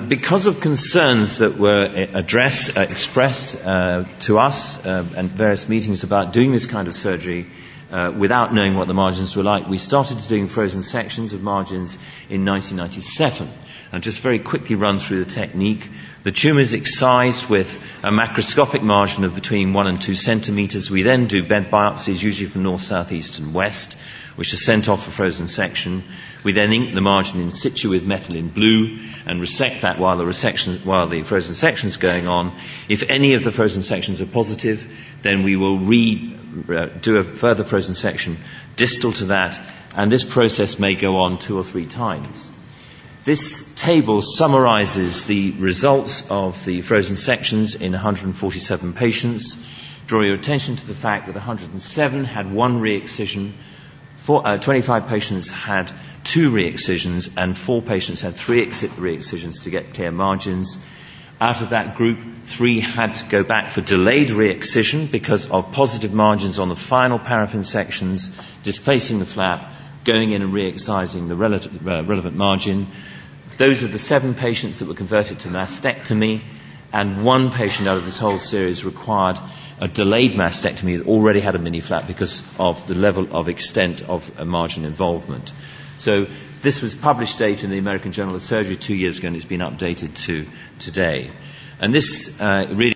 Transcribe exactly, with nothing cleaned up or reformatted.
because of concerns that were addressed, uh, expressed uh, to us uh, and various meetings about doing this kind of surgery uh, without knowing what the margins were like, we started doing frozen sections of margins in nineteen ninety-seven. And just very quickly run through the technique. The tumour is excised with a macroscopic margin of between one and two centimetres. We then do bed biopsies, usually from north, south, east and west, which are sent off for frozen section. We then ink the margin in situ with methylene blue and resect that while the resection, while the frozen section is going on. If any of the frozen sections are positive, then we will re, uh, do a further frozen section distal to that, and this process may go on two or three times. This table summarizes the results of the frozen sections in one hundred forty-seven patients. Draw your attention to the fact that one hundred seven had one re-excision, four, uh, twenty-five patients had two re-excisions, and four patients had three re-excisions to get clear margins. Out of that group, three had to go back for delayed re-excision because of positive margins on the final paraffin sections, displacing the flap, going in and re-excising the relative, uh, relevant margin. Those are the seven patients that were converted to mastectomy, and one patient out of this whole series required a delayed mastectomy that already had a mini flap because of the level of extent of uh, margin involvement. So this was published data in the American Journal of Surgery two years ago, and it's been updated to today. And this uh, really